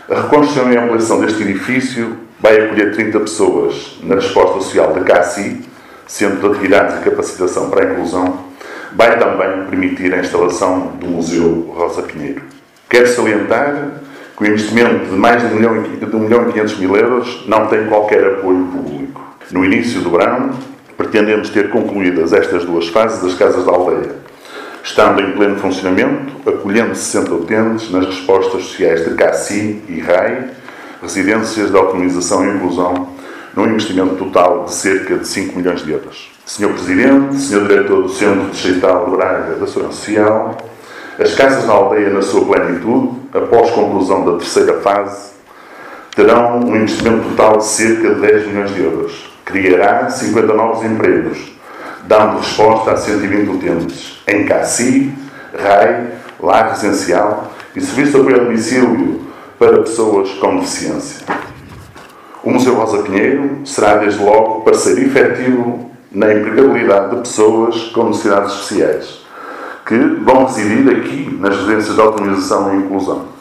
A reconstrução e ampliação deste edifício vai acolher 30 pessoas na resposta social da CACI, Centro de Atividades e Capacitação para a Inclusão. Vai também permitir a instalação do Museu Rosa Pinheiro. Quero salientar que o investimento de mais de 1.500.000 euros não tem qualquer apoio público. No início do verão, pretendemos ter concluídas estas duas fases das casas da aldeia, estando em pleno funcionamento, acolhendo 60 utentes nas respostas sociais de CACI e RAI, residências de autonomização e inclusão, num investimento total de cerca de 5 milhões de euros. Sr. Presidente, Sr. Diretor do Centro Distrital de Braga da Segurança Social, as casas da aldeia, na sua plenitude, após conclusão da terceira fase, terão um investimento total de cerca de 10 milhões de euros. Criará 50 novos empregos, dando resposta a 120 utentes em CACI, RAI, lar residencial e serviço de apoio a domicílio para pessoas com deficiência. O Museu Rosa Pinheiro será, desde logo, parceiro efetivo na empregabilidade de pessoas com necessidades especiais, que vão residir aqui nas residências de autonomização e inclusão.